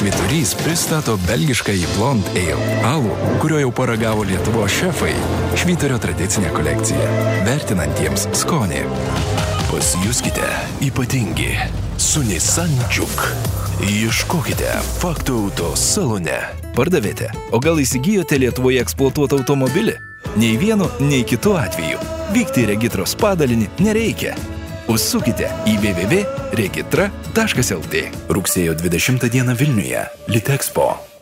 Švyturys pristato belgiškąjį Blonde Ale alų, kurio jau paragavo Lietuvos šefai. Švyturio tradicinė kolekcija, vertinantiems skonį. Pasijuskite ypatingi su Nissan Juke. Ieškokite Faktų auto salone. Pardavėte, o gal įsigijote Lietuvoje eksploatuotą automobilį? Nei vienu, nei kitu atveju. Vykti į regitros padalinį nereikia. Užsukite į www.regitra.lt. Rugsėjo 20 dieną Vilniuje. Litexpo.